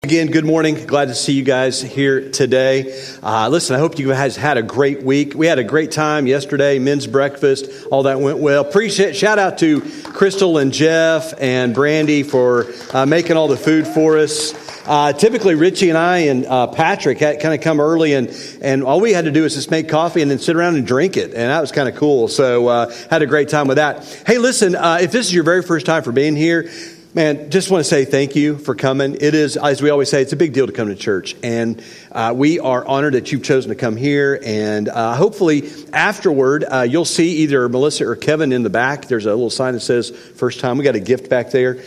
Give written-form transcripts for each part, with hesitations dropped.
again, good morning. Glad to see you guys here today. Listen, I hope you guys had a great week. We had a great time yesterday, men's breakfast, all that went well. Appreciate, shout out to Crystal and Jeff and Brandy for making all the food for us. Typically, Richie and I and Patrick had kind of come early, and all we had to do is just make coffee and then sit around and drink it, and that was kind of cool. So had a great time with that. Hey, listen, if this is your very first time for being here, man, just want to say thank you for coming. It is, as we always say, it's a big deal to come to church, and we are honored that you've chosen to come here, and hopefully afterward, you'll see either Melissa or Kevin in the back. There's a little sign that says first time. We got a gift back there,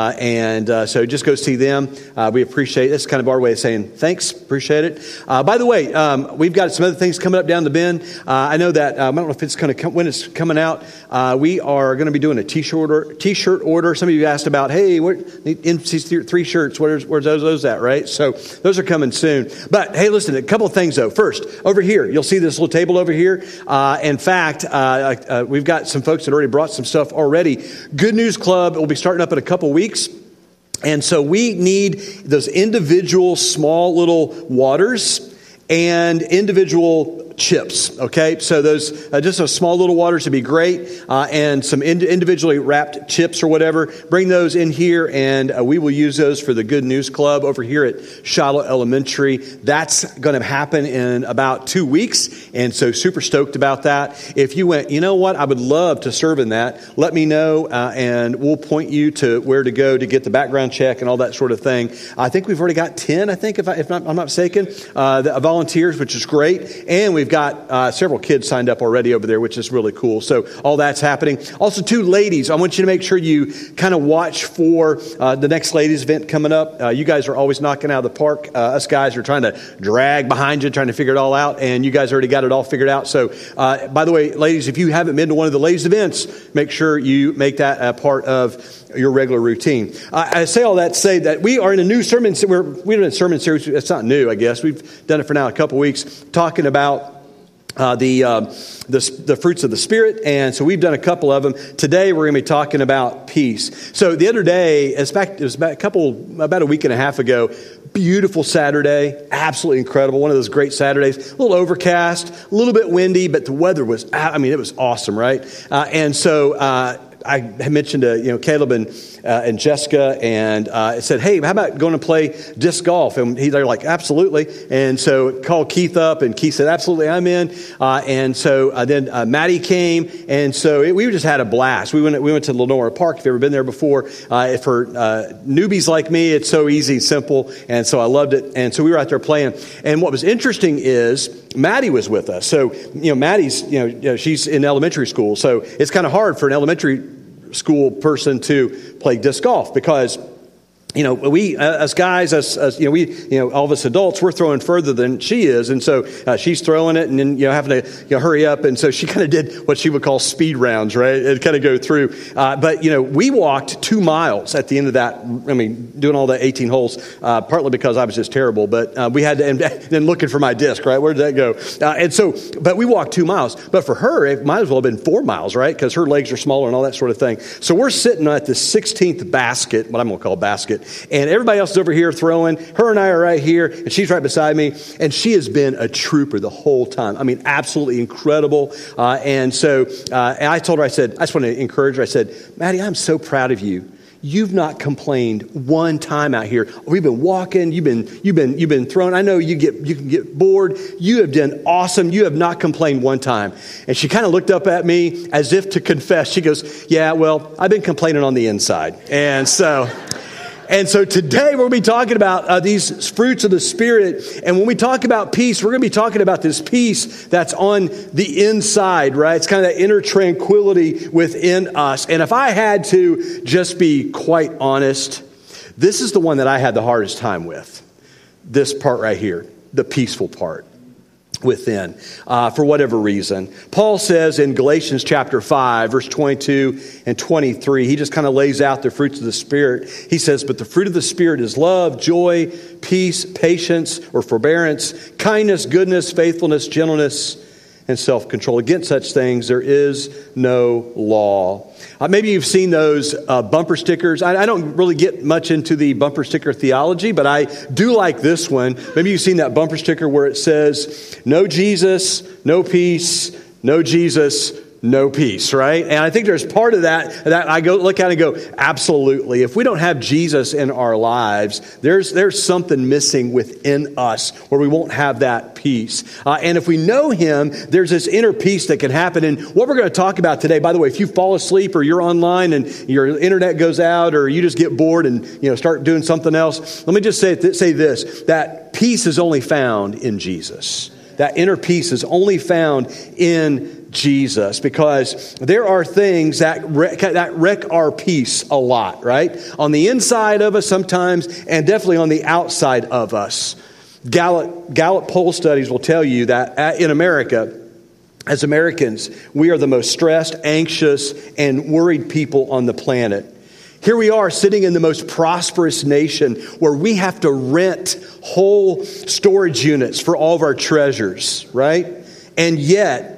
so just go see them. We appreciate it. That's kind of our way of saying thanks, appreciate it. By the way, we've got some other things coming up down the bend. I know that, I don't know if it's going to come, when it's coming out, we are going to be doing a t-shirt order. Some of you asked about, hey, MC3 shirts, where's those at, right? So those are coming soon. But hey, listen, a couple of things though. First, over here, you'll see this little table over here. In fact, we've got some folks that already brought some stuff already. Good News Club will be starting up in a couple weeks. And so we need those individual small little waters and individual chips, okay? So those, just those small little waters would be great, and some individually wrapped chips or whatever. Bring those in here, and we will use those for the Good News Club over here at Shiloh Elementary. That's going to happen in about 2 weeks, and so super stoked about that. If you went, you know what, I would love to serve in that, let me know, and we'll point you to where to go to get the background check and all that sort of thing. I think we've already got 10, I think, I'm not mistaken, volunteers, which is great, and we've got several kids signed up already over there, which is really cool. So all that's happening. Also, 2 ladies. I want you to make sure you kind of watch for the next ladies event coming up. You guys are always knocking out of the park. Us guys are trying to drag behind you, trying to figure it all out, and you guys already got it all figured out. So, by the way, ladies, if you haven't been to one of the ladies events, make sure you make that a part of your regular routine. I say all that to say that we are in a new sermon. We've been in a sermon series. It's not new, I guess. We've done it for now a couple weeks, talking about the fruits of the Spirit, and so we've done a couple of them. Today we're going to be talking about peace. So the other day, it was about a week and a half ago, beautiful Saturday, absolutely incredible, one of those great Saturdays, a little overcast, a little bit windy, but the weather was, it was awesome, right? And so I had mentioned to Caleb and Jessica, and I said, hey, how about going to play disc golf? And they're like, absolutely. And so called Keith up, and Keith said, absolutely, I'm in. And so then Maddie came, and so we just had a blast. We went to Lenora Park. If you've ever been there before, for newbies like me, it's so easy, simple, and so I loved it. And so we were out there playing. And what was interesting is Maddie was with us. So Maddie's she's in elementary school, so it's kind of hard for an elementary school person to play disc golf because we as guys, all of us adults, we're throwing further than she is, and so she's throwing it, and then having to hurry up, and so she kind of did what she would call speed rounds, right? And kind of go through. But we walked 2 miles at the end of that. Doing all the 18 holes, partly because I was just terrible, but we had to, and then looking for my disc, right? Where did that go? But we walked 2 miles. But for her, it might as well have been 4 miles, right? Because her legs are smaller and all that sort of thing. So we're sitting at the 16th basket, what I'm going to call basket. And everybody else is over here throwing. Her and I are right here, and she's right beside me. And she has been a trooper the whole time. Absolutely incredible. And so I told her, I said, I just want to encourage her. I said, Maddie, I'm so proud of you. You've not complained one time out here. We've been walking. You've been throwing. I know you can get bored. You have done awesome. You have not complained one time. And she kind of looked up at me as if to confess. She goes, yeah, well, I've been complaining on the inside. And so today we're going to be talking about these fruits of the Spirit. And when we talk about peace, we're going to be talking about this peace that's on the inside, right? It's kind of that inner tranquility within us. And if I had to just be quite honest, this is the one that I had the hardest time with. This part right here, the peaceful part within, for whatever reason. Paul says in Galatians chapter 5, verse 22 and 23, he just kind of lays out the fruits of the Spirit. He says, but the fruit of the Spirit is love, joy, peace, patience, or forbearance, kindness, goodness, faithfulness, gentleness, and self-control. Against such things, there is no law. Maybe you've seen those bumper stickers. I don't really get much into the bumper sticker theology, but I do like this one. Maybe you've seen that bumper sticker where it says, no Jesus, no peace, no Jesus, no peace, right? And I think there's part of that I go look at and go, absolutely. If we don't have Jesus in our lives, there's something missing within us where we won't have that peace. And if we know him, there's this inner peace that can happen. And what we're going to talk about today, by the way, if you fall asleep or you're online and your internet goes out or you just get bored and start doing something else, let me just say this, that peace is only found in Jesus. That inner peace is only found in Jesus, because there are things that wreck our peace a lot, right? On the inside of us sometimes, and definitely on the outside of us. Gallup poll studies will tell you that in America, as Americans, we are the most stressed, anxious, and worried people on the planet. Here we are sitting in the most prosperous nation where we have to rent whole storage units for all of our treasures, right? And yet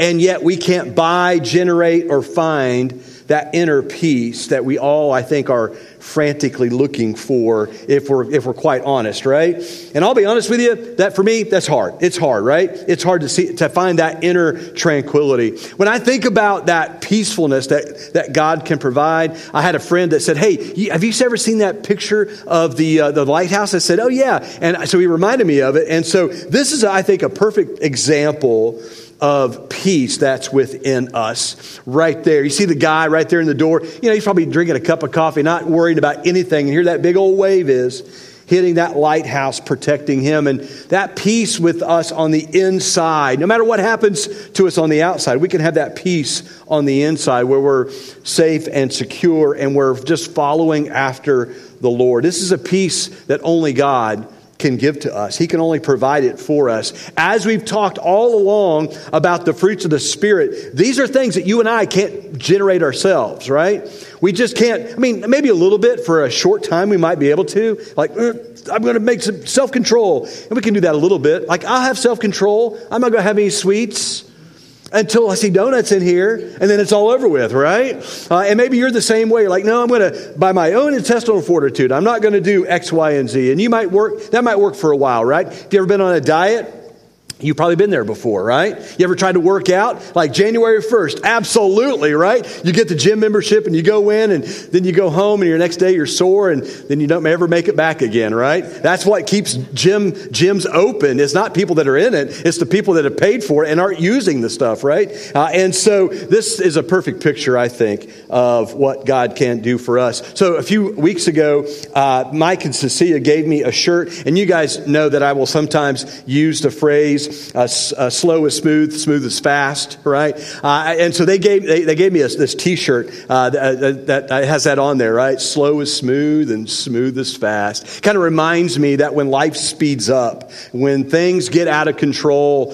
we can't buy, generate, or find that inner peace that we all, I think, are frantically looking for if we're quite honest, right? And I'll be honest with you, that for me, that's hard. It's hard, right? It's hard to find that inner tranquility. When I think about that peacefulness that God can provide, I had a friend that said, hey, have you ever seen that picture of the lighthouse? I said, oh yeah. And so he reminded me of it. And so this is, I think, a perfect example of peace that's within us right there. You see the guy right there in the door. He's probably drinking a cup of coffee, not worried about anything. And here that big old wave is hitting that lighthouse, protecting him. And that peace with us on the inside, no matter what happens to us on the outside, we can have that peace on the inside where we're safe and secure and we're just following after the Lord. This is a peace that only God can give to us. He can only provide it for us. As we've talked all along about the fruits of the Spirit, these are things that you and I can't generate ourselves, right? We just can't. Maybe a little bit for a short time we might be able to. Like, I'm going to make some self-control. And we can do that a little bit. Like, I'll have self-control. I'm not going to have any sweets until I see donuts in here, and then it's all over with, right? And maybe you're the same way. You're like, no, I'm going to, by my own intestinal fortitude, I'm not going to do X, Y, and Z. And that might work for a while, right? Have you ever been on a diet? You've probably been there before, right? You ever tried to work out? Like January 1st, absolutely, right? You get the gym membership and you go in and then you go home and your next day you're sore and then you don't ever make it back again, right? That's what keeps gyms open. It's not people that are in it. It's the people that have paid for it and aren't using the stuff, right? And so this is a perfect picture, I think, of what God can do for us. So a few weeks ago, Mike and Cecilia gave me a shirt, and you guys know that I will sometimes use the phrase, slow is smooth, smooth is fast, right? And so they gave me this T-shirt that has that on there, right? Slow is smooth and smooth is fast. Kind of reminds me that when life speeds up, when things get out of control,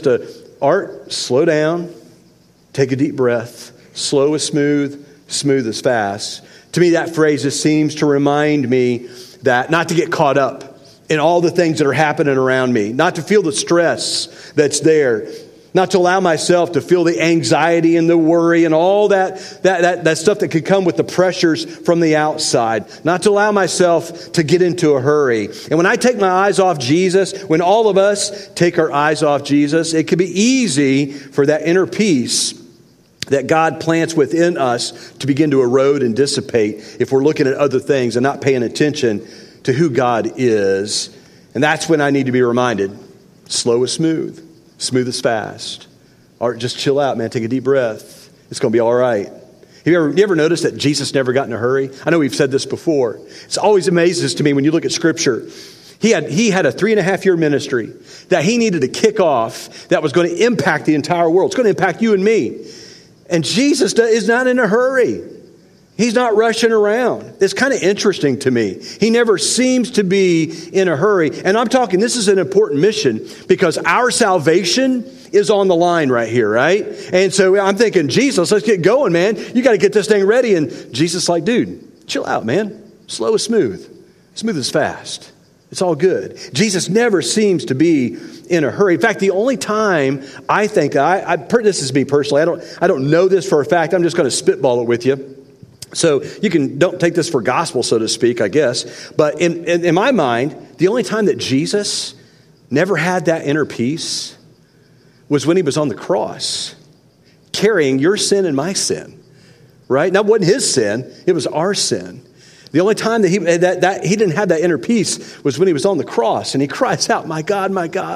Art, slow down, take a deep breath. Slow is smooth, smooth is fast. To me, that phrase just seems to remind me that not to get caught up in all the things that are happening around me, not to feel the stress that's there, not to allow myself to feel the anxiety and the worry and all that stuff that could come with the pressures from the outside, not to allow myself to get into a hurry. And when I take my eyes off Jesus, when all of us take our eyes off Jesus, it can be easy for that inner peace that God plants within us to begin to erode and dissipate if we're looking at other things and not paying attention to who God is. And that's when I need to be reminded, slow is smooth, smooth is fast. Or just chill out, man. Take a deep breath. It's going to be all right. You ever noticed that Jesus never got in a hurry? I know we've said this before. It's always amazes to me when you look at Scripture. He had a 3.5-year ministry that he needed to kick off that was going to impact the entire world. It's going to impact you and me. And Jesus is not in a hurry. He's not rushing around. It's kind of interesting to me. He never seems to be in a hurry. And I'm talking, this is an important mission because our salvation is on the line right here, right? And so I'm thinking, Jesus, let's get going, man. You got to get this thing ready. And Jesus is like, dude, chill out, man. Slow is smooth. Smooth is fast. It's all good. Jesus never seems to be in a hurry. In fact, the only time I think, this is me personally, I don't know this for a fact, I'm just going to spitball it with you. So don't take this for gospel, so to speak, I guess. But in my mind, the only time that Jesus never had that inner peace was when he was on the cross, carrying your sin and my sin, right? Now, it wasn't his sin, it was our sin. The only time that he didn't have that inner peace was when he was on the cross, and he cries out, my God,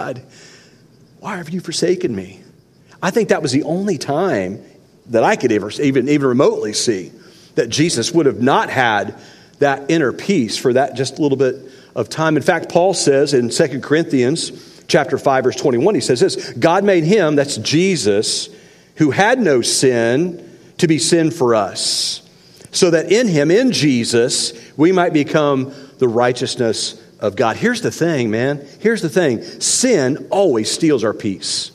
why have you forsaken me? I think that was the only time that I could ever even remotely see that Jesus would have not had that inner peace for that just a little bit of time. In fact, Paul says in 2 Corinthians chapter 5, verse 21, he says this, God made him, that's Jesus, who had no sin, to be sin for us, so that in him, in Jesus, we might become the righteousness of God. Here's the thing, man. Here's the thing. Sin always steals our peace.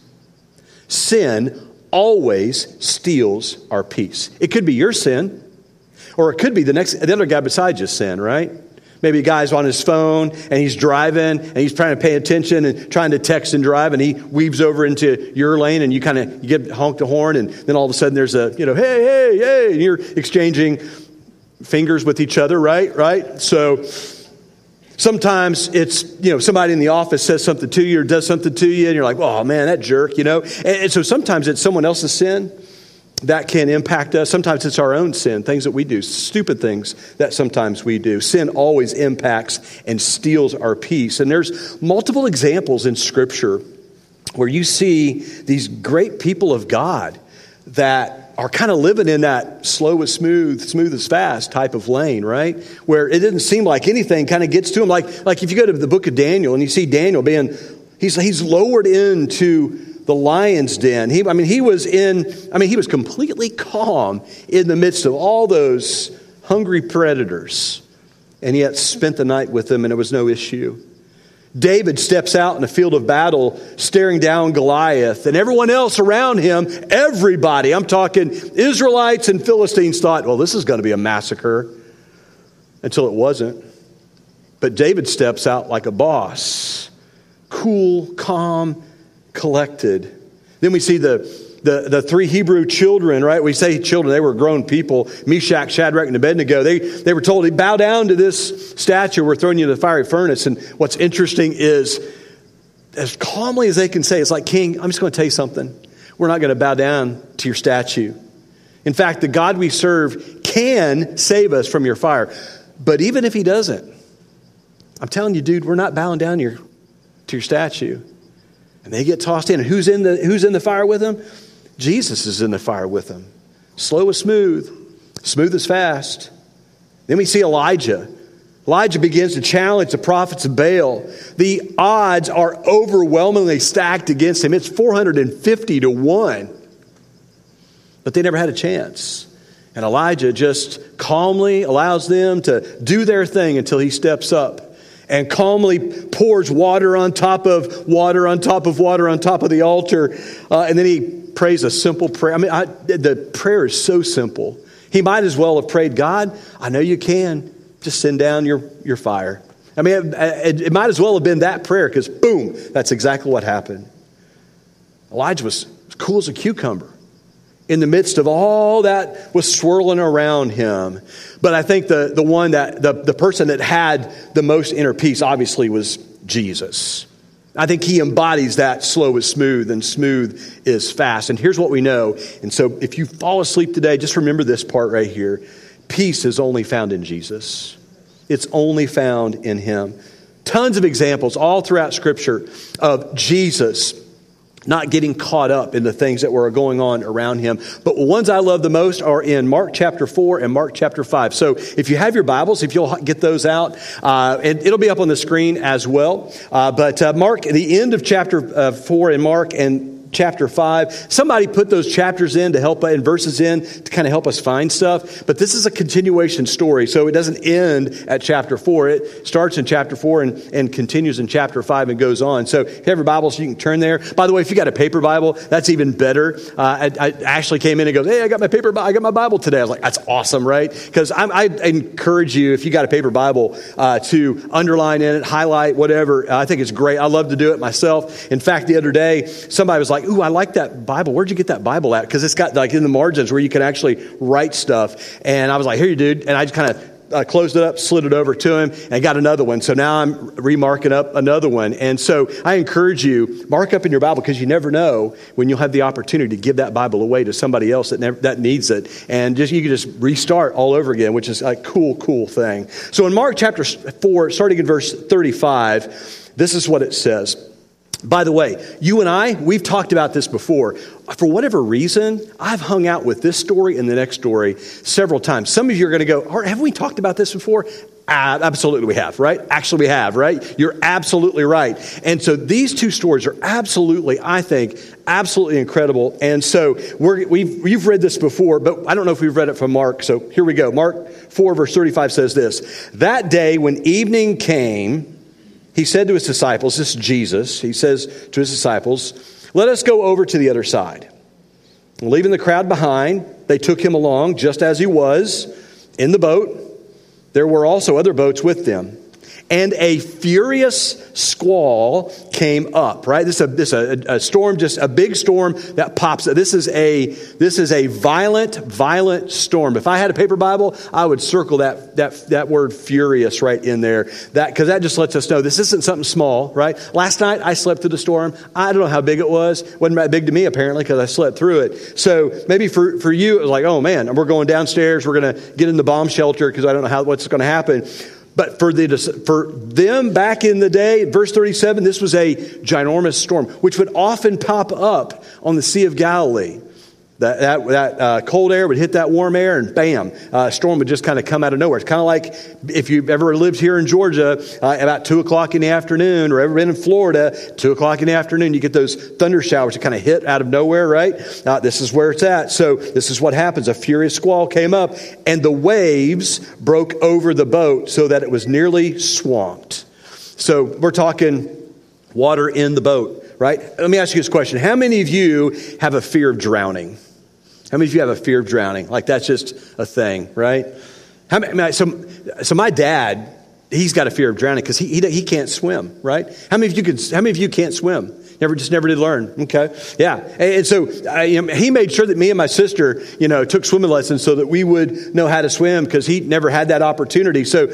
Sin always steals our peace. It could be your sin, or it could be the other guy beside you sin, right? Maybe a guy's on his phone and he's driving and he's trying to pay attention and trying to text and drive, and he weaves over into your lane and you get honked a horn, and then all of a sudden there's a, hey, and you're exchanging fingers with each other, right? So sometimes it's, somebody in the office says something to you or does something to you and you're like, oh man, that jerk, And so sometimes it's someone else's sin that can impact us. Sometimes it's our own sin, things that we do, stupid things that sometimes we do. Sin always impacts and steals our peace. And there's multiple examples in Scripture where you see these great people of God that are kind of living in that slow is smooth, smooth is fast type of lane, right? Where it didn't seem like anything kind of gets to them. Like if you go to the book of Daniel and you see Daniel he's lowered into the lion's den. He was completely calm in the midst of all those hungry predators, and yet spent the night with them, and it was no issue. David steps out in the field of battle, staring down Goliath, and everyone else around him, everybody, I'm talking Israelites and Philistines, thought, well, this is going to be a massacre, until it wasn't. But David steps out like a boss, cool, calm, collected. Then we see the three Hebrew children, right? We say children, they were grown people. Meshach, Shadrach, and Abednego. They were told to bow down to this statue. We're throwing you into the fiery furnace. And what's interesting is, as calmly as they can say, it's like, King, I'm just going to tell you something. We're not going to bow down to your statue. In fact, the God we serve can save us from your fire. But even if he doesn't, I'm telling you, dude, we're not bowing down to your statue. And they get tossed in. And who's in the fire with them? Jesus is in the fire with them. Slow is smooth. Smooth is fast. Then we see Elijah. Elijah begins to challenge the prophets of Baal. The odds are overwhelmingly stacked against him. It's 450 to 1. But they never had a chance. And Elijah just calmly allows them to do their thing until he steps up and calmly pours water on top of water on top of water on top of the altar. And then he prays a simple prayer. The prayer is so simple. He might as well have prayed, God, I know you can. Just send down your fire. It might as well have been that prayer, because boom, that's exactly what happened. Elijah was cool as a cucumber in the midst of all that was swirling around him. But I think the person that had the most inner peace obviously was Jesus. I think he embodies that slow is smooth and smooth is fast. And here's what we know. And so if you fall asleep today, just remember this part right here. Peace is only found in Jesus. It's only found in him. Tons of examples all throughout Scripture of Jesus not getting caught up in the things that were going on around him. But the ones I love the most are in Mark chapter 4 and Mark chapter 5. So if you have your Bibles, if you'll get those out, and it'll be up on the screen as well. But Mark, the end of chapter 4 in Mark, and chapter 5. Somebody put those chapters in to help, and verses in to kind of help us find stuff. But this is a continuation story, so it doesn't end at chapter 4. It starts in chapter 4 and continues in chapter 5 and goes on. So if you have your Bible, so you can turn there. By the way, if you got a paper Bible, that's even better. Ashley came in and goes, "Hey, I got my Bible today." I was like, "That's awesome, right?" Because I encourage you, if you got a paper Bible, to underline in it, highlight, whatever. I think it's great. I love to do it myself. In fact, the other day, somebody was like, "Ooh, I like that Bible. Where'd you get that Bible at?" Because it's got like in the margins where you can actually write stuff. And I was like, "Here you dude." And I just kind of closed it up, slid it over to him, and I got another one. So now I'm remarking up another one. And so I encourage you, mark up in your Bible, because you never know when you'll have the opportunity to give that Bible away to somebody else that needs it. And you can just restart all over again, which is a cool thing. So in Mark chapter 4, starting in verse 35, this is what it says. By the way, you and I, we've talked about this before. For whatever reason, I've hung out with this story and the next story several times. Some of you are going to go, "Have we talked about this before?" Absolutely we have, right? Actually we have, right? You're absolutely right. And so these two stories are absolutely, I think, absolutely incredible. And so we've read this before, but I don't know if we've read it from Mark. So here we go. Mark 4 verse 35 says this: "That day when evening came, he said to his disciples," this is Jesus, he says to his disciples, "Let us go over to the other side." And leaving the crowd behind, they took him along just as he was in the boat. There were also other boats with them. And a furious squall came up, right? This is a storm, just a big storm that pops up. This is a violent storm. If I had a paper Bible, I would circle that word furious right in there. Because that just lets us know this isn't something small, right? Last night I slept through the storm. I don't know how big it was. It wasn't that big to me apparently because I slept through it. So maybe for you it was like, "Oh man, we're going downstairs. We're going to get in the bomb shelter because I don't know what's going to happen." But for them back in the day, verse 37, this was a ginormous storm, which would often pop up on the Sea of Galilee. That cold air would hit that warm air, and bam, a storm would just kind of come out of nowhere. It's kind of like if you've ever lived here in Georgia, about 2 o'clock in the afternoon, or ever been in Florida, 2 o'clock in the afternoon, you get those thunder showers that kind of hit out of nowhere, right? This is where it's at. So this is what happens. A furious squall came up, and the waves broke over the boat so that it was nearly swamped. So we're talking water in the boat, right? Let me ask you this question. How many of you have a fear of drowning? How many of you have a fear of drowning? Like that's just a thing, right? So my dad, he's got a fear of drowning because he can't swim, right? How many of you can't swim? Never did learn. Okay, yeah. And so he made sure that me and my sister, took swimming lessons so that we would know how to swim because he never had that opportunity. So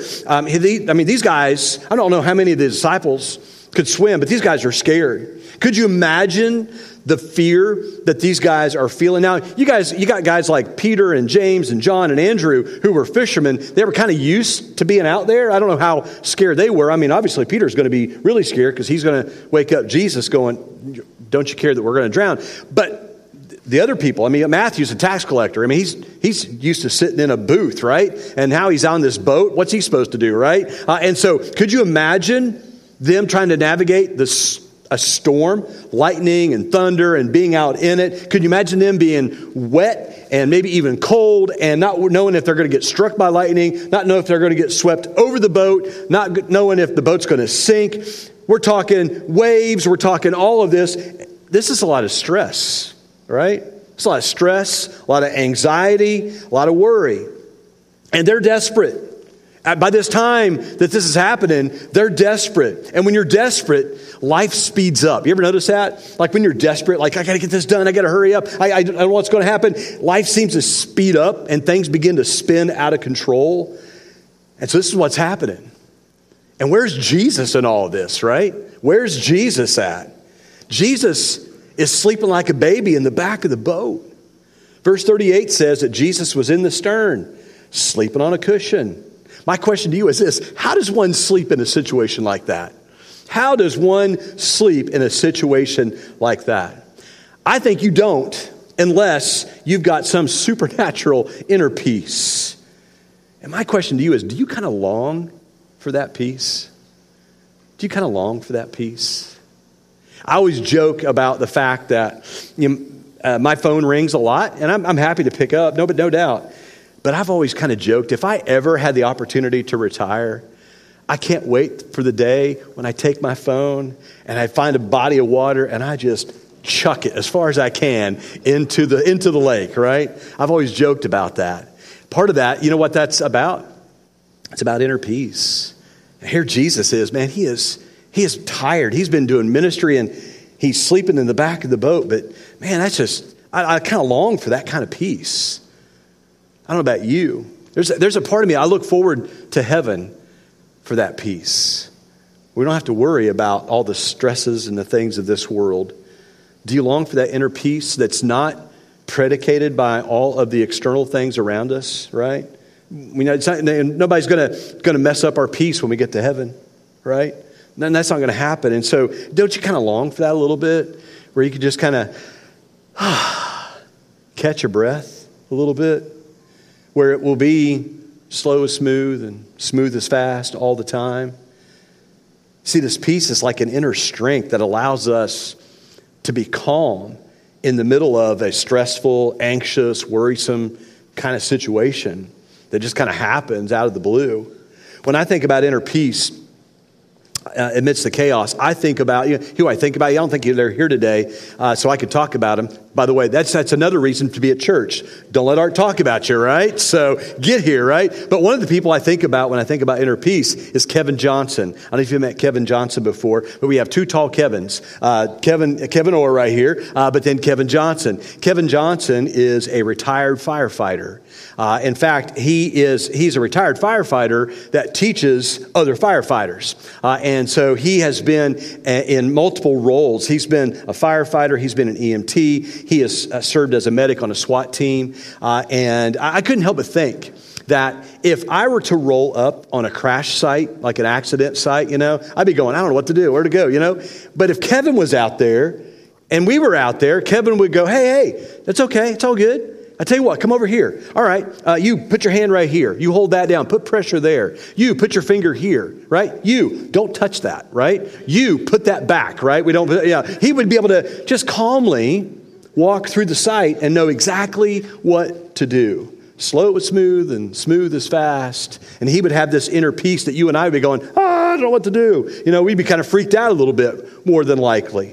these guys, I don't know how many of the disciples could swim, but these guys are scared. Could you imagine the fear that these guys are feeling? Now, you got guys like Peter and James and John and Andrew who were fishermen. They were kind of used to being out there. I don't know how scared they were. I mean, obviously Peter's going to be really scared because he's going to wake up Jesus going, "Don't you care that we're going to drown?" But the other people, Matthew's a tax collector. He's used to sitting in a booth, right? And now he's on this boat. What's he supposed to do, right? And so could you imagine them trying to navigate a storm, lightning and thunder and being out in it? Could you imagine them being wet and maybe even cold and not knowing if they're going to get struck by lightning, not knowing if they're going to get swept over the boat, not knowing if the boat's going to sink? We're talking waves. We're talking all of this. This is a lot of stress, right? It's a lot of stress, a lot of anxiety, a lot of worry. And they're desperate. By this time that this is happening, they're desperate. And when you're desperate, life speeds up. You ever notice that? Like when you're desperate, like I got to get this done. I got to hurry up. I don't know what's going to happen. Life seems to speed up and things begin to spin out of control. And so this is what's happening. And where's Jesus in all of this, right? Where's Jesus at? Jesus is sleeping like a baby in the back of the boat. Verse 38 says that Jesus was in the stern, sleeping on a cushion. My question to you is this: how does one sleep in a situation like that? How does one sleep in a situation like that? I think you don't unless you've got some supernatural inner peace. And my question to you is, do you kind of long for that peace? Do you kind of long for that peace? I always joke about the fact that my phone rings a lot, and I'm happy to pick up, no doubt. But I've always kind of joked, if I ever had the opportunity to retire, I can't wait for the day when I take my phone and I find a body of water and I just chuck it as far as I can into the lake, right? I've always joked about that. Part of that, you know what that's about? It's about inner peace. And here Jesus is, man, he is tired. He's been doing ministry and he's sleeping in the back of the boat. But man, that's just, I kind of long for that kind of peace. I don't know about you. There's a part of me, I look forward to heaven for that peace. We don't have to worry about all the stresses and the things of this world. Do you long for that inner peace that's not predicated by all of the external things around us, right? Nobody's going to mess up our peace when we get to heaven, right? Then that's not going to happen. And so don't you kind of long for that a little bit, where you could just kind of catch your breath a little bit, where it will be slow as smooth and smooth as fast all the time. See, this peace is like an inner strength that allows us to be calm in the middle of a stressful, anxious, worrisome kind of situation that just kind of happens out of the blue. When I think about inner peace amidst the chaos, I think about, who I think about. I don't think they're here today, so I could talk about them. By the way, that's another reason to be at church. Don't let Art talk about you, right? So get here, right? But one of the people I think about when I think about inner peace is Kevin Johnson. I don't know if you've met Kevin Johnson before, but we have two tall Kevins. Kevin Orr right here, but then Kevin Johnson. Kevin Johnson is a retired firefighter. In fact, he's a retired firefighter that teaches other firefighters. And so he has been in multiple roles. He's been a firefighter. He's been an EMT. He has served as a medic on a SWAT team. And I couldn't help but think that if I were to roll up on a crash site, like an accident site, I'd be going, I don't know what to do, where to go, But if Kevin was out there and we were out there, Kevin would go, hey, that's okay. It's all good. I tell you what, come over here. All right, you put your hand right here. You hold that down. Put pressure there. You put your finger here, right? You don't touch that, right? You put that back, right? He would be able to just calmly walk through the site and know exactly what to do. Slow is smooth and smooth is fast. And he would have this inner peace that you and I would be going, I don't know what to do. We'd be kind of freaked out a little bit, more than likely.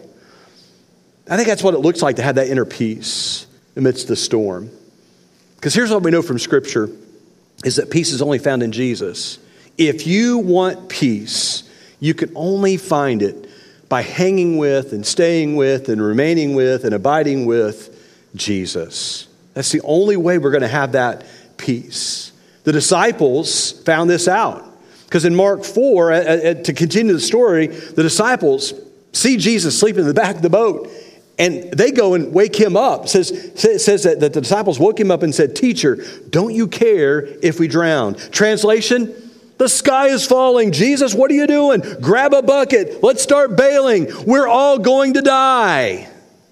I think that's what it looks like to have that inner peace amidst the storm. Because here's what we know from Scripture, is that peace is only found in Jesus. If you want peace, you can only find it by hanging with and staying with and remaining with and abiding with Jesus. That's the only way we're going to have that peace. The disciples found this out. Because in Mark 4, to continue the story, the disciples see Jesus sleeping in the back of the boat. And they go and wake him up. It says that the disciples woke him up and said, Teacher, don't you care if we drown? Translation, the sky is falling. Jesus, what are you doing? Grab a bucket. Let's start bailing. We're all going to die.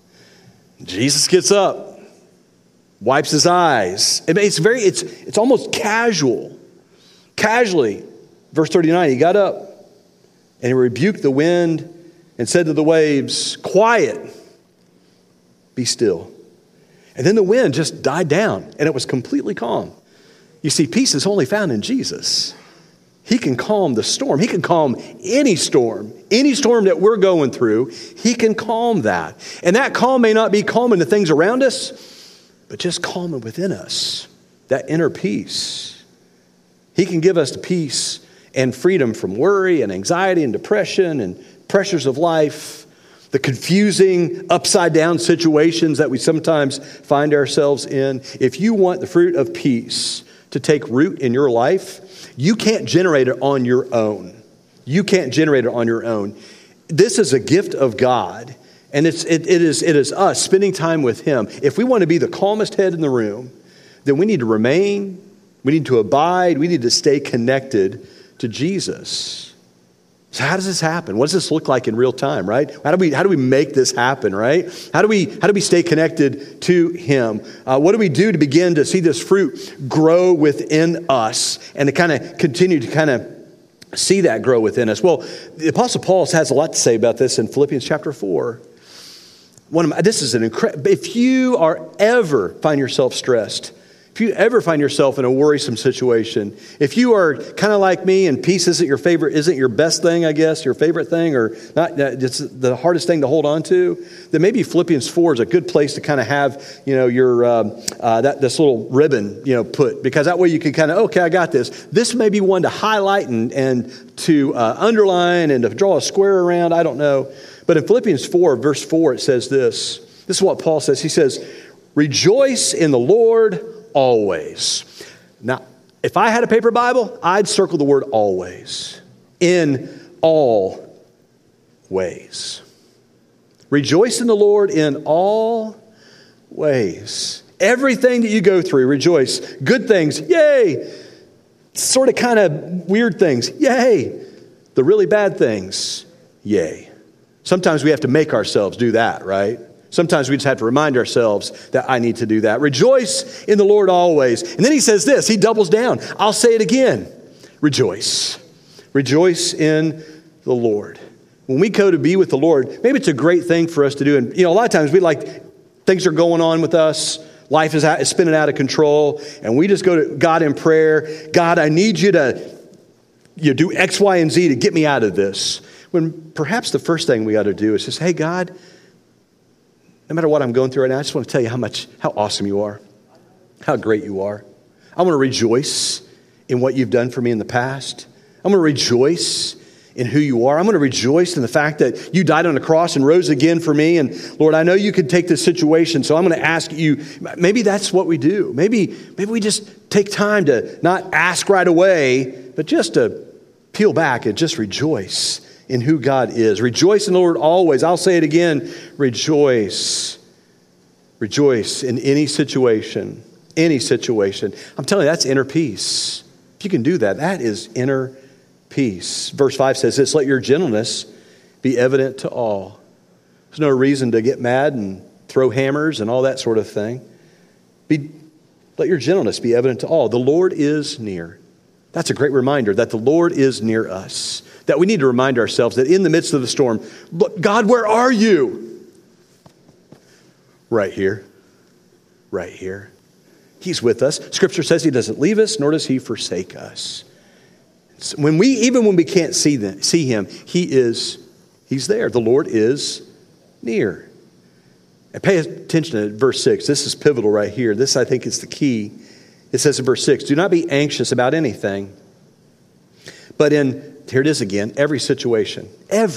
Jesus gets up, wipes his eyes. It's almost casually. Verse 39, he got up and he rebuked the wind and said to the waves, Quiet. Be still. And then the wind just died down and it was completely calm. You see, peace is only found in Jesus. He can calm the storm. He can calm any storm that we're going through. He can calm that. And that calm may not be calming the things around us, but just calming within us, that inner peace. He can give us the peace and freedom from worry and anxiety and depression and pressures of life, the confusing, upside-down situations that we sometimes find ourselves in. If you want the fruit of peace to take root in your life, you can't generate it on your own. You can't generate it on your own. This is a gift of God, and it is us spending time with Him. If we want to be the calmest head in the room, then we need to remain, we need to abide, we need to stay connected to Jesus. So how does this happen? What does this look like in real time, right? How do we make this happen, right? How do we stay connected to Him? What do we do to begin to see this fruit grow within us and to kind of continue to kind of see that grow within us. Well, the Apostle Paul has a lot to say about this in Philippians chapter 4. This is an incredible. If you ever find yourself stressed, if you ever find yourself in a worrisome situation, if you are kind of like me and peace isn't your best thing, I guess, your favorite thing, or not, it's the hardest thing to hold on to, then maybe Philippians 4 is a good place to kind of have, your this little ribbon, put, because that way you can kind of, okay, I got this. This may be one to highlight and to underline and to draw a square around. I don't know. But in Philippians 4, verse 4, it says this. This is what Paul says. He says, rejoice in the Lord always. Now, if I had a paper Bible, I'd circle the word always. In all ways. Rejoice in the Lord in all ways. Everything that you go through, rejoice. Good things, yay. Sort of kind of weird things, yay. The really bad things, yay. Sometimes we have to make ourselves do that, right? Sometimes we just have to remind ourselves that I need to do that. Rejoice in the Lord always. And then he says this, he doubles down. I'll say it again. Rejoice. Rejoice in the Lord. When we go to be with the Lord, maybe it's a great thing for us to do. And, a lot of times things are going on with us. Life is spinning out of control. And we just go to God in prayer. God, I need you to do X, Y, and Z to get me out of this. When perhaps the first thing we ought to do is just, hey, God, no matter what I'm going through right now, I just want to tell you how awesome you are, how great you are. I want to rejoice in what you've done for me in the past. I'm going to rejoice in who you are. I'm going to rejoice in the fact that you died on the cross and rose again for me. And Lord, I know you could take this situation, so I'm going to ask you, maybe that's what we do. Maybe we just take time to not ask right away, but just to peel back and just rejoice in who God is. Rejoice in the Lord always. I'll say it again. Rejoice. Rejoice in any situation. Any situation. I'm telling you, that's inner peace. If you can do that, that is inner peace. Verse 5 says this, let your gentleness be evident to all. There's no reason to get mad and throw hammers and all that sort of thing. Let your gentleness be evident to all. The Lord is near. That's a great reminder that the Lord is near us. That we need to remind ourselves that in the midst of the storm, look, God, where are you? Right here. Right here. He's with us. Scripture says he doesn't leave us, nor does he forsake us. Even when we can't see him, he's there. The Lord is near. And pay attention to verse 6. This is pivotal right here. This, I think, is the key. It says in verse 6, do not be anxious about anything, but here it is again, every situation,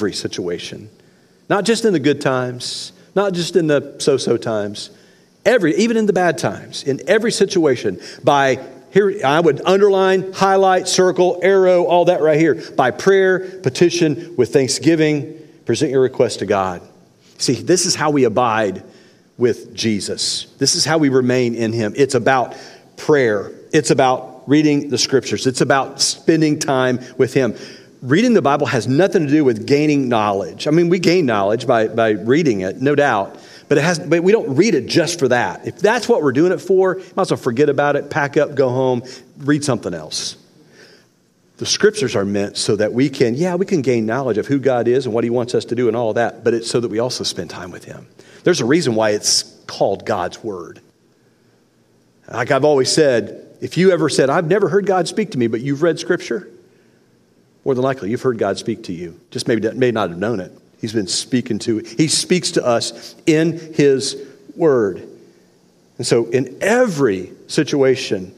not just in the good times, not just in the so-so times, even in the bad times, in every situation, here I would underline, highlight, circle, arrow, all that right here, by prayer, petition, with thanksgiving, present your request to God. See, this is how we abide with Jesus. This is how we remain in him. It's about prayer. It's about reading the scriptures. It's about spending time with him. Reading the Bible has nothing to do with gaining knowledge. I mean, we gain knowledge by reading it, no doubt. But we don't read it just for that. If that's what we're doing it for, might as well forget about it, pack up, go home, read something else. The scriptures are meant so that we can gain knowledge of who God is and what he wants us to do and all of that, but it's so that we also spend time with him. There's a reason why it's called God's Word. Like I've always said, if you ever said, I've never heard God speak to me, but you've read Scripture, more than likely you've heard God speak to you. Just may not have known it. He's been speaking to, he speaks to us in his Word. And so in every situation,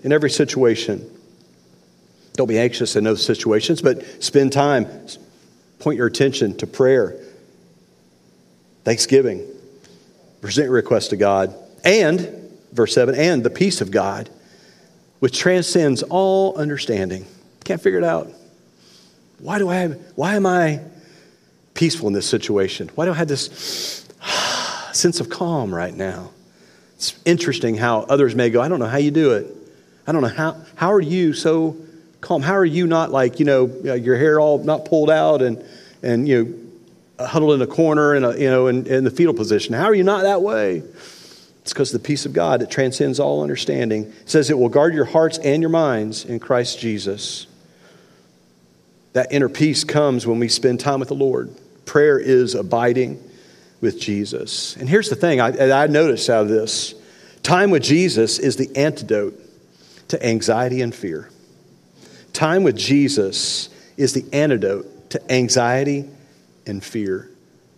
don't be anxious in those situations, but spend time, point your attention to prayer, thanksgiving, present your request to God, and, verse 7, and the peace of God, which transcends all understanding. Can't figure it out. Why am I peaceful in this situation? Why do I have this sense of calm right now? It's interesting how others may go, I don't know how you do it. I don't know how are you so calm? How are you not like, your hair all not pulled out and huddled in a corner in the fetal position? How are you not that way? It's because the peace of God that transcends all understanding says it will guard your hearts and your minds in Christ Jesus. That inner peace comes when we spend time with the Lord. Prayer is abiding with Jesus. And here's the thing I noticed out of this. Time with Jesus is the antidote to anxiety and fear. Time with Jesus is the antidote to anxiety and fear.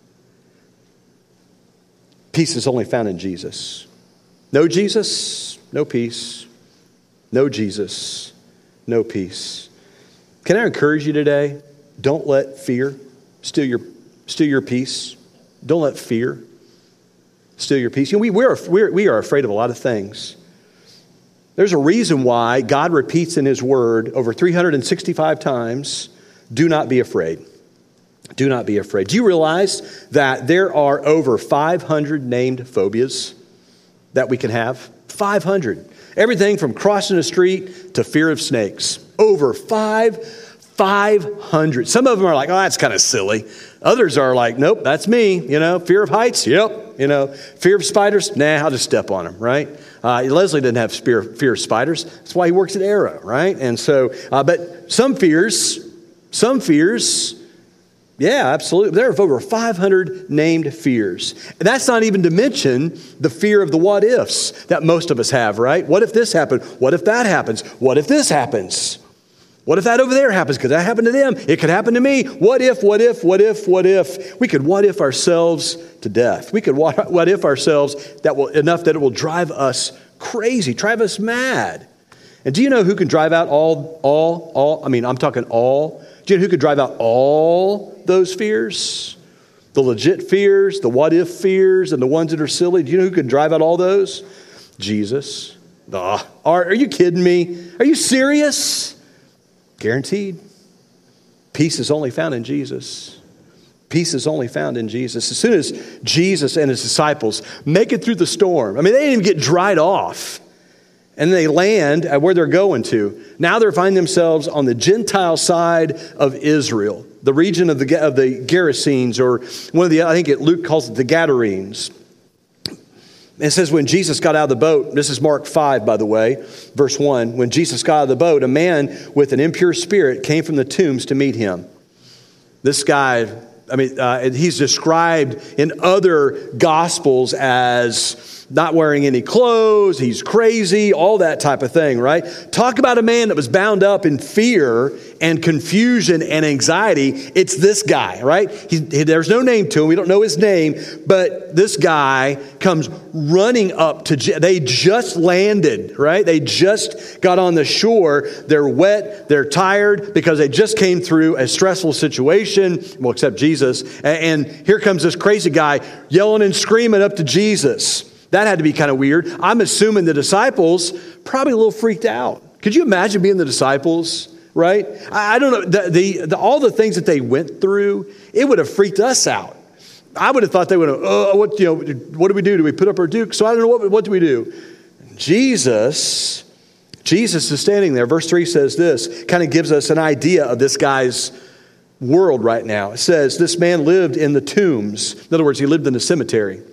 Peace is only found in Jesus. No Jesus, no peace. No Jesus, no peace. Can I encourage you today? Don't let fear steal your peace. Don't let fear steal your peace. You know, we are afraid of a lot of things. There's a reason why God repeats in His Word over 365 times, do not be afraid. Do not be afraid. Do you realize that there are over 500 named phobias that we can have? 500. Everything from crossing the street to fear of snakes. Over 500. Some of them are like, oh, that's kind of silly. Others are like, nope, that's me. You know, fear of heights? Yep. You know, fear of spiders? Nah, I'll just step on them, right? Leslie didn't have fear of spiders. That's why he works at Arrow, right? And so, but some fears, yeah, absolutely. There are over 500 named fears. And that's not even to mention the fear of the what ifs that most of us have, right? What if this happened? What if that happens? What if this happens? What if that over there happens? Because that happened to them. It could happen to me. What if? We could what if ourselves to death. We could what if ourselves enough that it will drive us crazy, drive us mad. And do you know who can drive out all? I mean, I'm talking all. Do you know who could drive out all those fears? The legit fears, the what if fears, and the ones that are silly. Do you know who could drive out all those? Jesus. Are you kidding me? Are you serious? Guaranteed. Peace is only found in Jesus. Peace is only found in Jesus. As soon as Jesus and His disciples make it through the storm, I mean, they didn't even get dried off. And they land at where they're going to. Now they're finding themselves on the Gentile side of Israel, the region of the Gerasenes, or one of the, I think Luke calls it the Gadarenes. It says when Jesus got out of the boat, this is Mark 5, by the way, verse 1. When Jesus got out of the boat, a man with an impure spirit came from the tombs to meet him. This guy, he's described in other Gospels as not wearing any clothes, he's crazy, all that type of thing, right? Talk about a man that was bound up in fear and confusion and anxiety. It's this guy, right? There's no name to him. We don't know his name, but this guy comes running up to, they just landed, right? They just got on the shore. They're wet, they're tired because they just came through a stressful situation, well, except Jesus. And here comes this crazy guy yelling and screaming up to Jesus. That had to be kind of weird. I'm assuming the disciples probably a little freaked out. Could you imagine being the disciples, right? I don't know. All the things that they went through, it would have freaked us out. I would have thought they would have, what do we do? Do we put up our duke? So I don't know, what do we do? Jesus is standing there. Verse 3 says this, kind of gives us an idea of this guy's world right now. It says, this man lived in the tombs. In other words, he lived in the cemetery.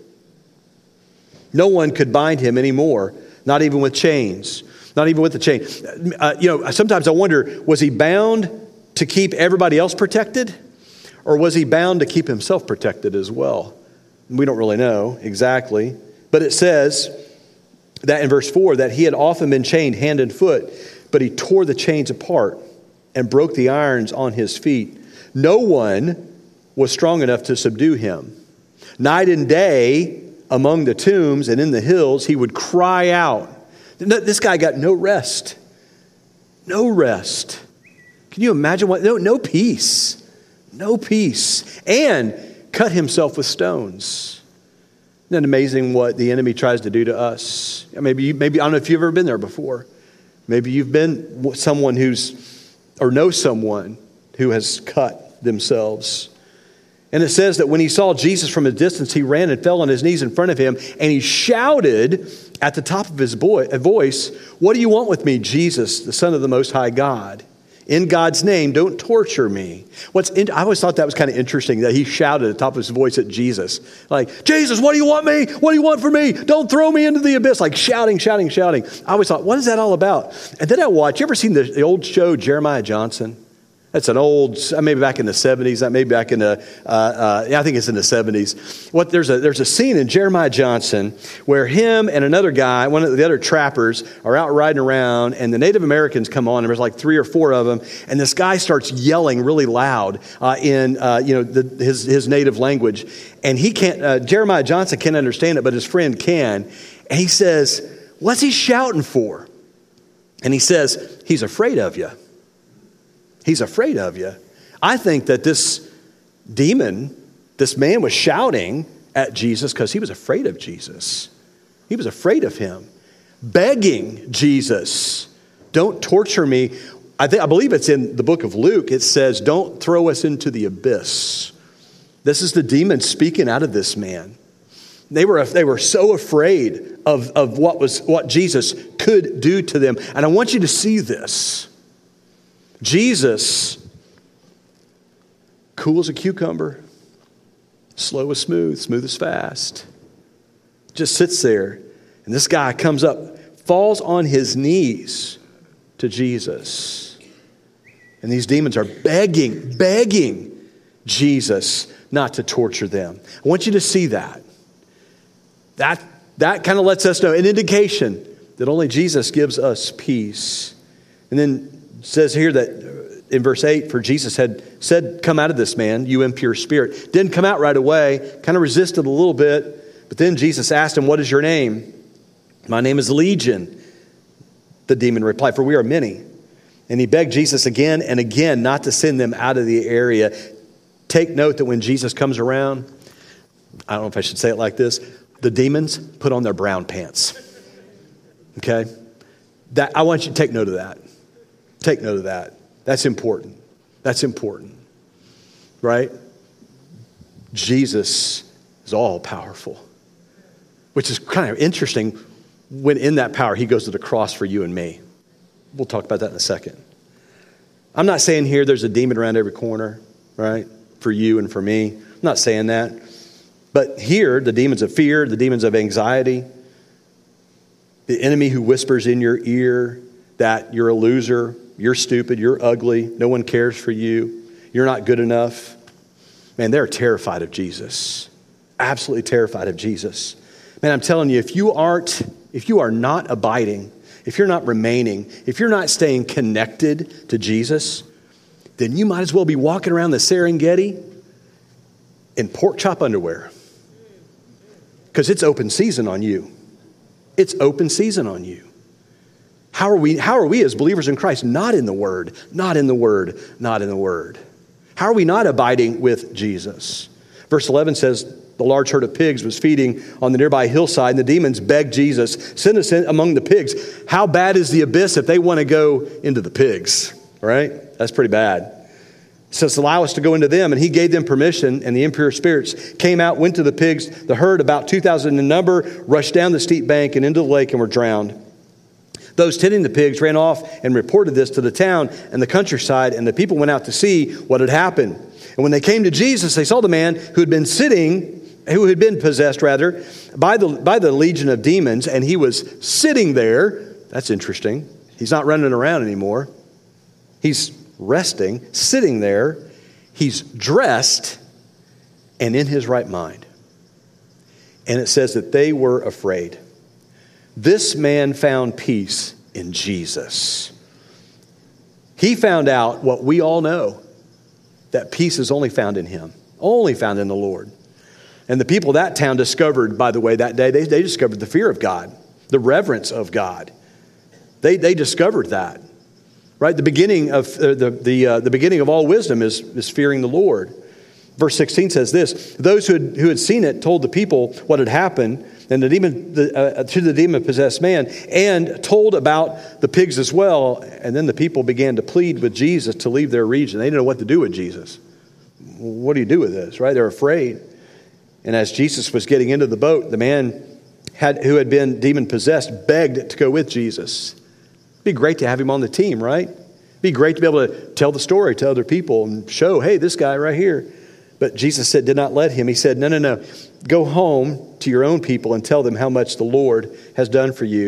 No one could bind him anymore, not even with chains, not even with the chain. Sometimes I wonder, was he bound to keep everybody else protected? Or was he bound to keep himself protected as well? We don't really know exactly. But it says that in verse 4, that he had often been chained hand and foot, but he tore the chains apart and broke the irons on his feet. No one was strong enough to subdue him. Night and day, among the tombs and in the hills, he would cry out. This guy got no rest. No rest. Can you imagine what? No peace. No peace. And cut himself with stones. Isn't it amazing what the enemy tries to do to us? Maybe I don't know if you've ever been there before. Maybe you've been someone know someone who has cut themselves. And it says that when he saw Jesus from a distance, he ran and fell on his knees in front of him, and he shouted at the top of his voice, "What do you want with me, Jesus, the Son of the Most High God? In God's name, don't torture me." I always thought that was kind of interesting that he shouted at the top of his voice at Jesus. Like, "Jesus, what do you want me? What do you want from me? Don't throw me into the abyss." Like shouting. I always thought, what is that all about? And then you ever seen the old show Jeremiah Johnson? That's an old, maybe back in the 70s, maybe back in the, I think it's in the 70s. There's a scene in Jeremiah Johnson where him and another guy, one of the other trappers, are out riding around, and the Native Americans come on, and there's like 3 or 4 of them, and this guy starts yelling really loud in his native language, and he can't. Jeremiah Johnson can't understand it, but his friend can, and he says, "What's he shouting for?" And he says, "He's afraid of you. He's afraid of you." I think that this demon, this man was shouting at Jesus because he was afraid of Jesus. He was afraid of him, begging Jesus, "Don't torture me." I believe it's in the book of Luke. It says, "Don't throw us into the abyss." This is the demon speaking out of this man. They were so afraid of what Jesus could do to them. And I want you to see this. Jesus, cool as a cucumber, slow as smooth as fast, just sits there. And this guy comes up, falls on his knees to Jesus. And these demons are begging Jesus not to torture them. I want you to see that. That kind of lets us know, an indication that only Jesus gives us peace. And then it says here that in verse 8, for Jesus had said, "Come out of this man, you impure spirit." Didn't come out right away, kind of resisted a little bit. But then Jesus asked him, "What is your name?" "My name is Legion," the demon replied, "for we are many." And he begged Jesus again and again not to send them out of the area. Take note that when Jesus comes around, I don't know if I should say it like this, the demons put on their brown pants. Okay? I want you to take note of that. Take note of that. That's important. That's important. Right? Jesus is all powerful. Which is kind of interesting when in that power he goes to the cross for you and me. We'll talk about that in a second. I'm not saying here there's a demon around every corner, right? For you and for me. I'm not saying that. But here, the demons of fear, the demons of anxiety, the enemy who whispers in your ear that you're a loser, you're stupid, you're ugly, no one cares for you, you're not good enough. Man, they're terrified of Jesus. Absolutely terrified of Jesus. Man, I'm telling you, if you are not abiding, if you're not remaining, if you're not staying connected to Jesus, then you might as well be walking around the Serengeti in pork chop underwear. Because it's open season on you. It's open season on you. How are we as believers in Christ not in the Word, not in the Word, not in the Word? How are we not abiding with Jesus? Verse 11 says, the large herd of pigs was feeding on the nearby hillside, and the demons begged Jesus, "Send us in among the pigs." How bad is the abyss if they want to go into the pigs, right? That's pretty bad. It says, "Allow us to go into them." And he gave them permission, and the impure spirits came out, went to the pigs. The herd, about 2,000 in number, rushed down the steep bank and into the lake and were drowned. Those tending the pigs ran off and reported this to the town and the countryside, and the people went out to see what had happened. And when they came to Jesus, they saw the man who had been possessed by the legion of demons, and he was sitting there. That's interesting. He's not running around anymore. He's resting, sitting there. He's dressed and in his right mind. And it says that they were afraid. This man found peace in Jesus. He found out what we all know, that peace is only found in him, only found in the Lord. And the people of that town discovered, by the way, that day, they discovered the fear of God, the reverence of God. They discovered that. Right? The beginning of the beginning of all wisdom is fearing the Lord. Verse 16 says this: those who had seen it told the people what had happened, and to the demon-possessed man, and told about the pigs as well. And then the people began to plead with Jesus to leave their region. They didn't know what to do with Jesus. What do you do with this? Right? They're afraid. And as Jesus was getting into the boat, the man who had been demon-possessed begged to go with Jesus. It'd be great to have him on the team, right? It'd be great to be able to tell the story to other people and show, hey, this guy right here. But Jesus did not let him. He said, no. Go home to your own people and tell them how much the Lord has done for you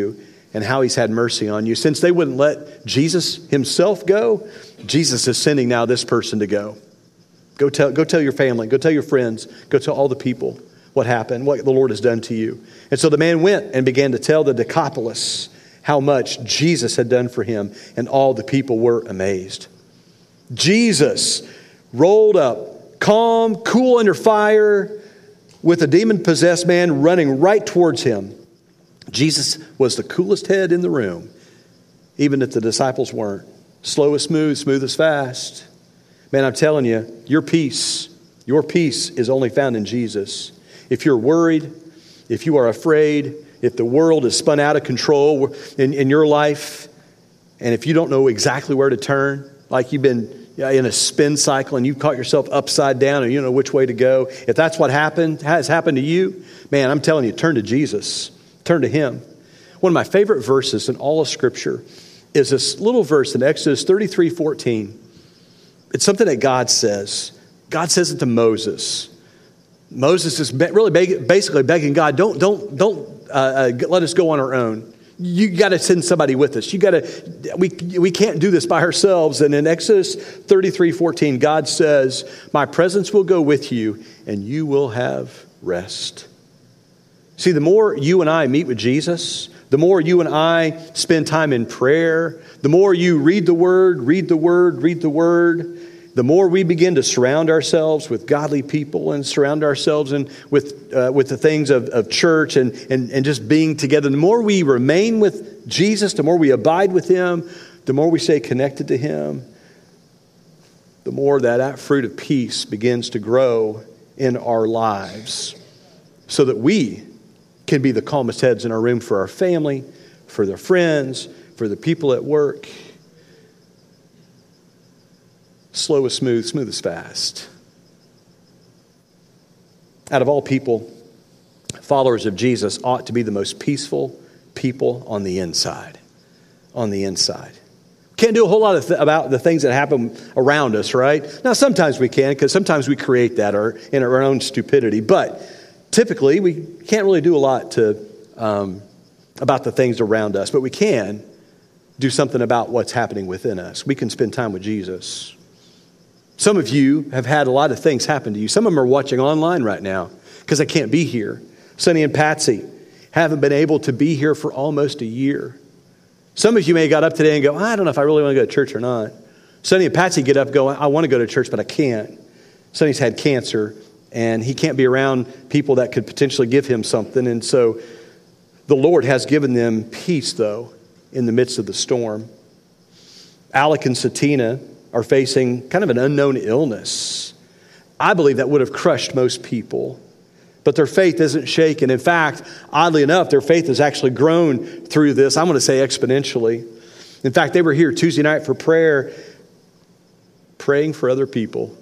and how he's had mercy on you. Since they wouldn't let Jesus himself go, Jesus is sending now this person to go. Go tell your family, go tell your friends, go tell all the people what happened, what the Lord has done to you. And so the man went and began to tell the Decapolis how much Jesus had done for him, and all the people were amazed. Jesus rolled up, calm, cool under fire, with a demon-possessed man running right towards him. Jesus was the coolest head in the room, even if the disciples weren't. Slow as smooth, smooth as fast. Man, I'm telling you, your peace is only found in Jesus. If you're worried, if you are afraid, if the world is spun out of control in your life, and if you don't know exactly where to turn, like you've been in a spin cycle and you've caught yourself upside down and you don't know which way to go, if that's what has happened to you, man, I'm telling you, turn to Jesus. Turn to him. One of my favorite verses in all of Scripture is this little verse in Exodus 33:14. It's something that God says. God says it to Moses. Moses is really basically begging God, don't let us go on our own. You got to send somebody with us. We can't do this by ourselves. And in Exodus 33:14, God says, my presence will go with you and you will have rest. See, the more you and I meet with Jesus, the more you and I spend time in prayer, the more you read the Word, the more we begin to surround ourselves with godly people and surround ourselves with the things of church and just being together. The more we remain with Jesus, the more we abide with him, the more we stay connected to him, the more that fruit of peace begins to grow in our lives so that we can be the calmest heads in our room for our family, for their friends, for the people at work. Slow as smooth, smooth as fast. Out of all people, followers of Jesus ought to be the most peaceful people on the inside. On the inside. Can't do a whole lot about the things that happen around us, right? Now, sometimes we can, because sometimes we create that in our own stupidity. But typically, we can't really do a lot about the things around us. But we can do something about what's happening within us. We can spend time with Jesus. Some of you have had a lot of things happen to you. Some of them are watching online right now because they can't be here. Sonny and Patsy haven't been able to be here for almost a year. Some of you may have got up today and go, I don't know if I really want to go to church or not. Sonny and Patsy get up going, I want to go to church, but I can't. Sonny's had cancer, and he can't be around people that could potentially give him something. And so the Lord has given them peace, though, in the midst of the storm. Alec and Satina are facing kind of an unknown illness. I believe that would have crushed most people. But their faith isn't shaken. In fact, oddly enough, their faith has actually grown through this. I'm going to say exponentially. In fact, they were here Tuesday night for prayer, praying for other people.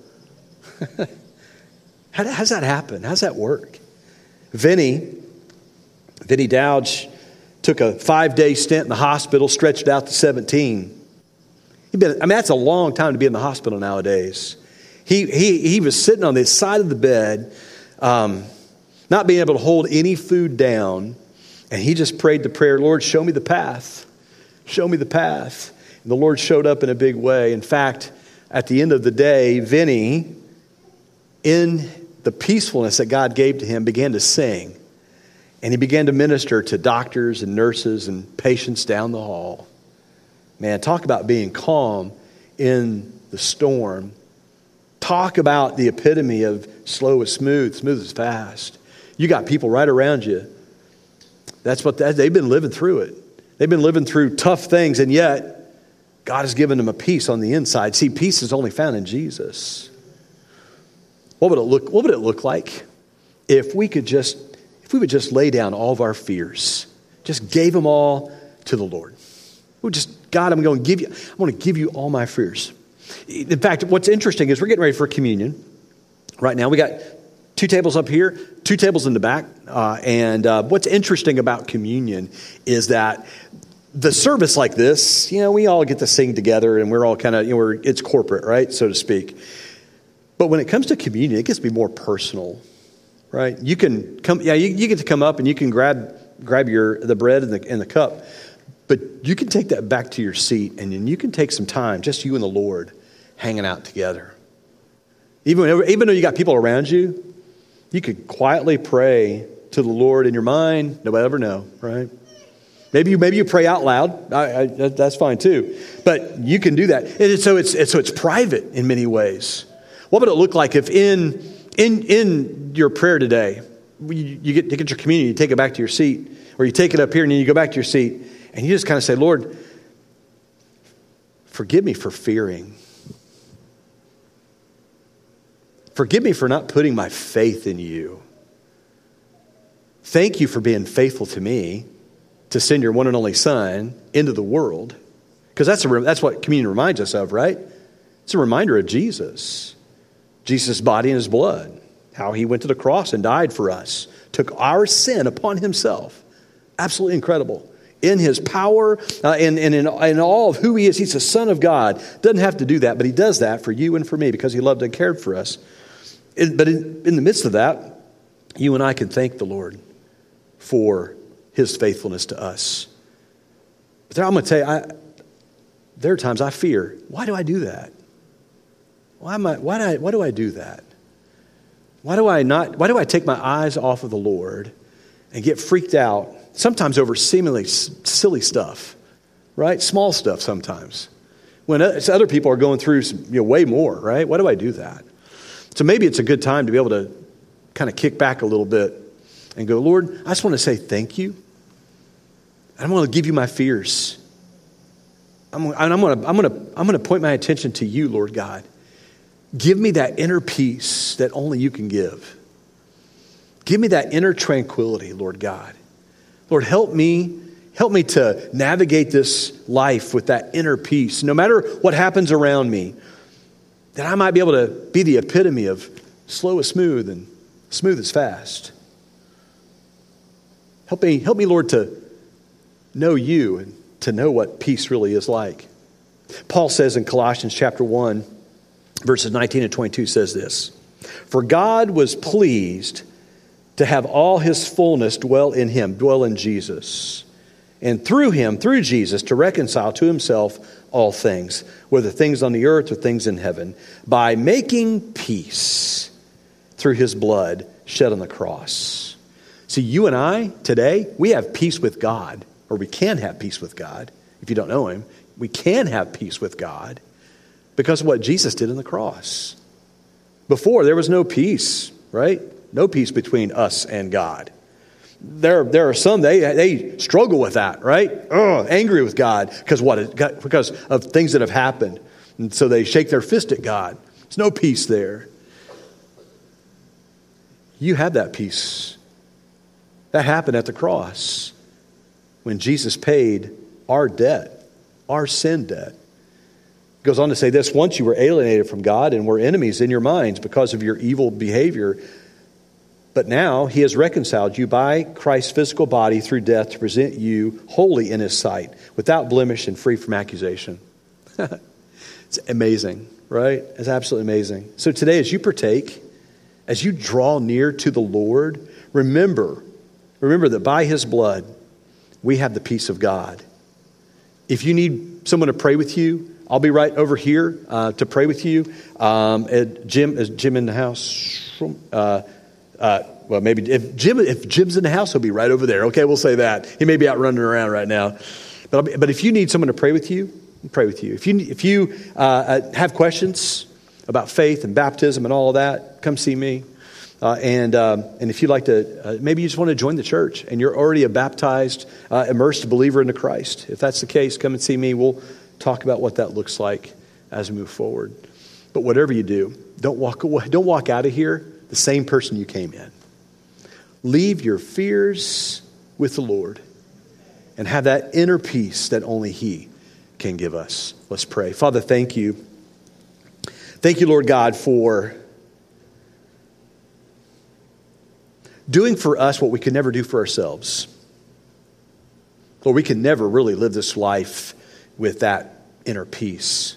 How does that happen? How does that work? Vinny Dowdge took a 5-day stint in the hospital, stretched out to 17. That's a long time to be in the hospital nowadays. He was sitting on the side of the bed, not being able to hold any food down, and he just prayed the prayer, Lord, show me the path. Show me the path. And the Lord showed up in a big way. In fact, at the end of the day, Vinny, in the peacefulness that God gave to him, began to sing. And he began to minister to doctors and nurses and patients down the hall. Man, talk about being calm in the storm. Talk about the epitome of slow as smooth, smooth as fast. You got people right around you. They've been living through it. They've been living through tough things, and yet God has given them a peace on the inside. See, peace is only found in Jesus. What would it look like if we would just lay down all of our fears, just gave them all to the Lord? God, I'm going to give you all my fears. In fact, what's interesting is we're getting ready for communion right now. We got 2 tables up here, 2 tables in the back. And what's interesting about communion is that the service like this, we all get to sing together and we're all kind of, it's corporate, right, so to speak. But when it comes to communion, it gets to be more personal, right? You can come, you get to come up and you can grab the bread and the cup. But you can take that back to your seat, and then you can take some time, just you and the Lord, hanging out together. Even though you got people around you, you could quietly pray to the Lord in your mind. Nobody ever know, right? Maybe you pray out loud. That's fine too. But you can do that. And so it's private in many ways. What would it look like if in your prayer today, you get your communion, you take it back to your seat, or you take it up here and then you go back to your seat, and you just kind of say, Lord, forgive me for fearing. Forgive me for not putting my faith in you. Thank you for being faithful to me to send your one and only Son into the world. Because that's what communion reminds us of, right? It's a reminder of Jesus. Jesus' body and his blood. How he went to the cross and died for us. Took our sin upon himself. Absolutely incredible. In his power and in all of who he is. He's the Son of God. Doesn't have to do that, but he does that for you and for me because he loved and cared for us. But in the midst of that, you and I can thank the Lord for his faithfulness to us. But I'm going to tell you, there are times I fear. Why do I do that? Why do I do that? Why do I take my eyes off of the Lord and get freaked out, sometimes over seemingly silly stuff, right? Small stuff sometimes. When other people are going through way more, right? Why do I do that? So maybe it's a good time to be able to kind of kick back a little bit and go, Lord, I just want to say thank you. I'm going to give you my fears. I'm going to point my attention to you, Lord God. Give me that inner peace that only you can give. Give me that inner tranquility, Lord God. Lord, help me to navigate this life with that inner peace. No matter what happens around me, that I might be able to be the epitome of slow is smooth and smooth is fast. Help me, Lord, to know you and to know what peace really is like. Paul says in Colossians chapter 1, verses 19 and 22 says this, "For God was pleased to have all his fullness dwell in Jesus, and through him, through Jesus, to reconcile to himself all things, whether things on the earth or things in heaven, by making peace through his blood shed on the cross." See, you and I today, we have peace with God, or we can have peace with God. If you don't know him, we can have peace with God because of what Jesus did on the cross. Before, there was no peace, right? No peace between us and God. There are some, they struggle with that, right? Angry with God because of things that have happened. And so they shake their fist at God. There's no peace there. You have that peace. That happened at the cross when Jesus paid our debt, our sin debt. It goes on to say this, "Once you were alienated from God and were enemies in your minds because of your evil behavior, but now he has reconciled you by Christ's physical body through death to present you holy in his sight, without blemish and free from accusation." It's amazing, right? It's absolutely amazing. So today, as you partake, as you draw near to the Lord, remember that by his blood, we have the peace of God. If you need someone to pray with you, I'll be right over here to pray with you. Is Jim in the house? Well, maybe if Jim's in the house, he'll be right over there. Okay, we'll say that. He may be out running around right now. But if you need someone to pray with you, I'll pray with you. If you have questions about faith and baptism and all of that, come see me. And if you'd like to, maybe you just want to join the church and you're already a baptized, immersed believer into Christ. If that's the case, come and see me. We'll talk about what that looks like as we move forward. But whatever you do, don't walk away. Don't walk out of here the same person you came in. Leave your fears with the Lord and have that inner peace that only he can give us. Let's pray. Father, thank you. Thank you, Lord God, for doing for us what we could never do for ourselves. Lord, we can never really live this life with that inner peace.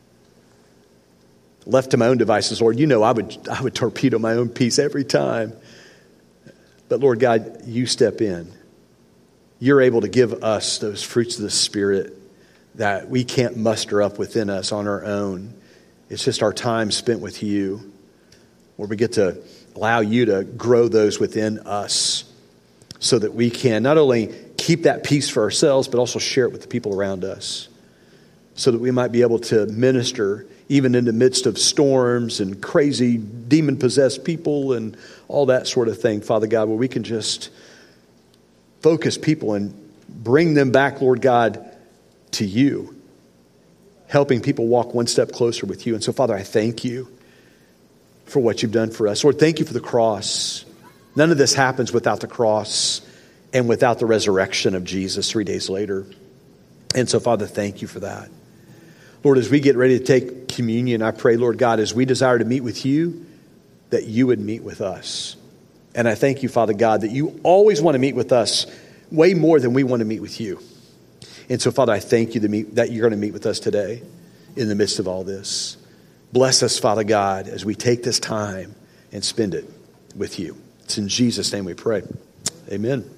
Left to my own devices, Lord, you know I would torpedo my own peace every time. But Lord God, you step in you're able to give us those fruits of the Spirit that we can't muster up within us on our own. It's just our time spent with you, where we get to allow you to grow those within us so that we can not only keep that peace for ourselves, but also share it with the people around us, so that we might be able to minister even in the midst of storms and crazy demon-possessed people and all that sort of thing, Father God, where we can just focus people and bring them back, Lord God, to you, helping people walk one step closer with you. And so, Father, I thank you for what you've done for us. Lord, thank you for the cross. None of this happens without the cross and without the resurrection of Jesus 3 days later. And so, Father, thank you for that. Lord, as we get ready to take communion, I pray, Lord God, as we desire to meet with you, that you would meet with us. And I thank you, Father God, that you always want to meet with us way more than we want to meet with you. And so, Father, I thank you that you're going to meet with us today in the midst of all this. Bless us, Father God, as we take this time and spend it with you. It's in Jesus' name we pray. Amen.